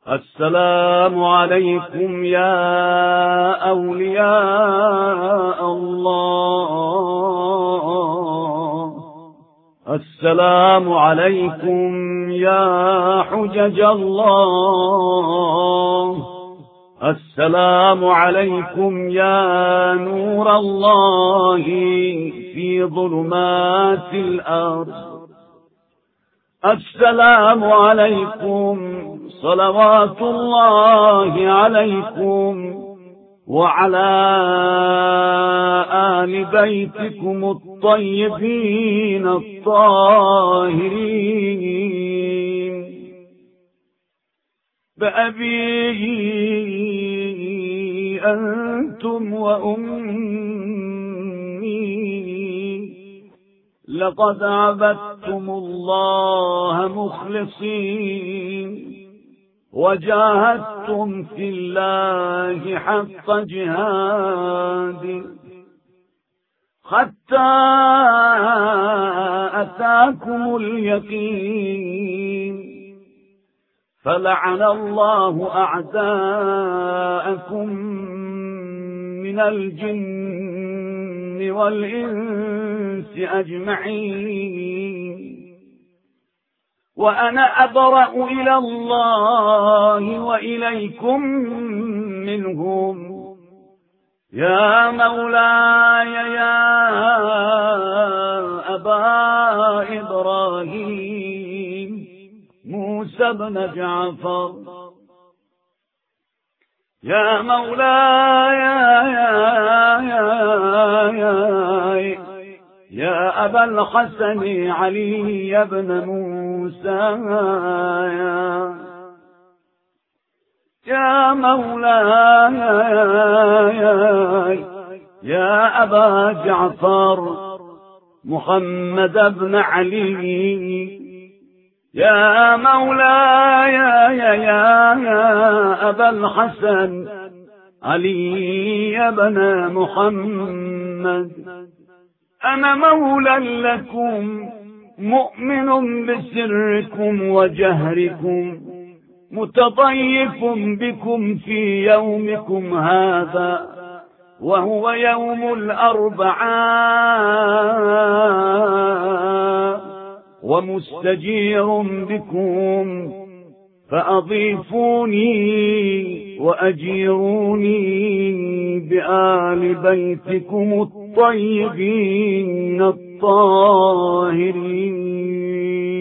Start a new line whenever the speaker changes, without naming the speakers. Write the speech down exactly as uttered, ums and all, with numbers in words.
السلام عليكم يا أولياء الله. السلام عليكم يا حجج الله. السلام عليكم يا نور الله في ظلمات الأرض. السلام عليكم صلوات الله عليكم وعلى آل بيتكم الطيبين الطاهرين. بأبي أنتم وأمي لقد عبدتم الله مخلصين وجاهدتم في الله حق جهاده حتى أتاكم اليقين. فلعن الله أعداءكم من الجن والإنس أجمعين. وأنا أبرأ إلى الله وإليكم منهم. يا مولاي يا أبا إبراهيم موسى بن جعفر، يا مولاي يا, يا, يا, يا أبا الحسن علي بن موسى، يا مولاي يا أبا جعفر محمد بن علي، يا مولاي يا, يا أبا الحسن علي بن محمد. أنا مولى لكم مؤمن بسركم وجهركم متضيف بكم في يومكم هذا وهو يوم الأربعاء ومستجير بكم، فأضيفوني وأجيروني بآل بيتكم الطيبين الطاهرين.